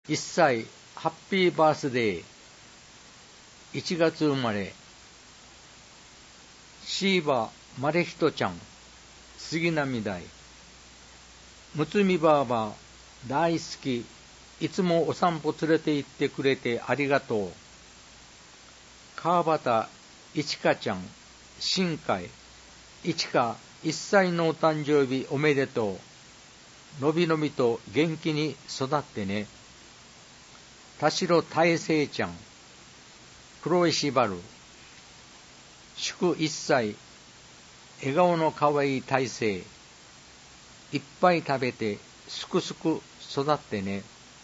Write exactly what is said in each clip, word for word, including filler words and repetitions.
いっさいハッピーバースデー。いちがつ生まれ、シーバマレヒトちゃん、杉並台。むつみばあば大好き、いつもお散歩連れて行ってくれてありがとう。川端いちかちゃん、新海いちかいっさいのお誕生日おめでとう。のびのびと元気に育ってね。田代大成ちゃん、黒石原、祝いっさい、笑顔のかわいい大成。いっぱい食べてすくすく育ってね。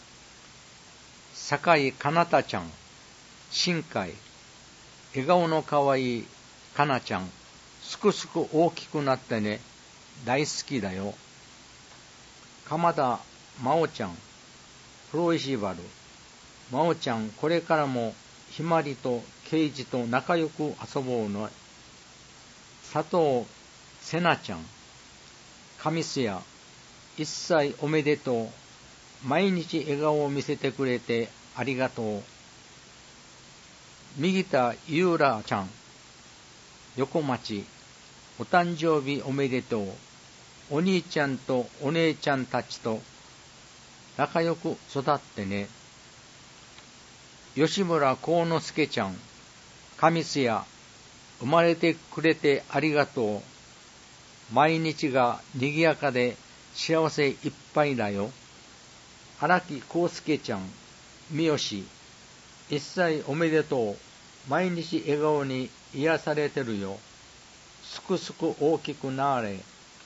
坂井かなたちゃん、新海、笑顔のかわいいかなちゃん、すくすく大きくなってね。大好きだよ。鎌田真央ちゃん、黒石原、真央ちゃん、これからもひまりと圭司と仲良く遊ぼうの。佐藤瀬奈ちゃん、上須谷、いっさいおめでとう。毎日笑顔を見せてくれてありがとう。右田ゆうらちゃん、横町、お誕生日おめでとう。お兄ちゃんとお姉ちゃんたちと仲良く育ってね。吉村幸之助ちゃん、上須谷、生まれてくれてありがとう。毎日がにぎやかで幸せいっぱいだよ。荒木康介ちゃん、三好、いっさいおめでとう。毎日笑顔に癒されてるよ。すくすく大きくなれ。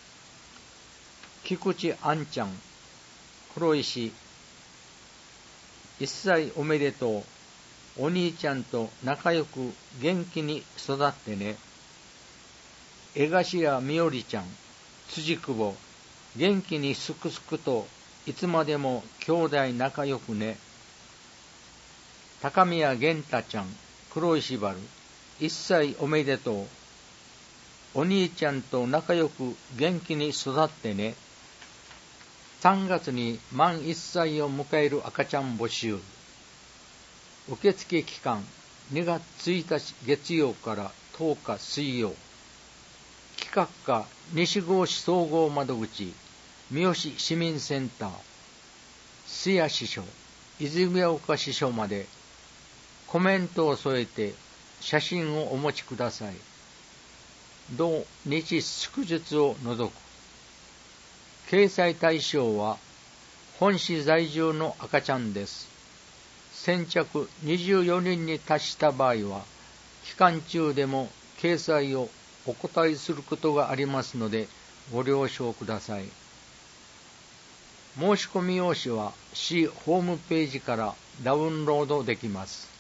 菊池あんちゃん、黒石、いっさいおめでとう。お兄ちゃんと仲良く元気に育ってね。江頭みおりちゃん、辻久保、元気にすくすくといつまでも兄弟仲良くね。高宮源太ちゃん、黒石原、いっさいおめでとう。お兄ちゃんと仲良く元気に育ってね。さんがつに満いっさいを迎える赤ちゃん募集。受付期間にがつついたち月曜からとおか水曜。企画課西郷市総合窓口、三好市民センター、須谷支所、泉岡支所まで。コメントを添えて写真をお持ちください。同日祝日を除く。掲載対象は本市在住の赤ちゃんです。先着にじゅうよにんに達した場合は、期間中でも掲載をお答えすることがありますので、ご了承ください。申し込み用紙は市ホームページからダウンロードできます。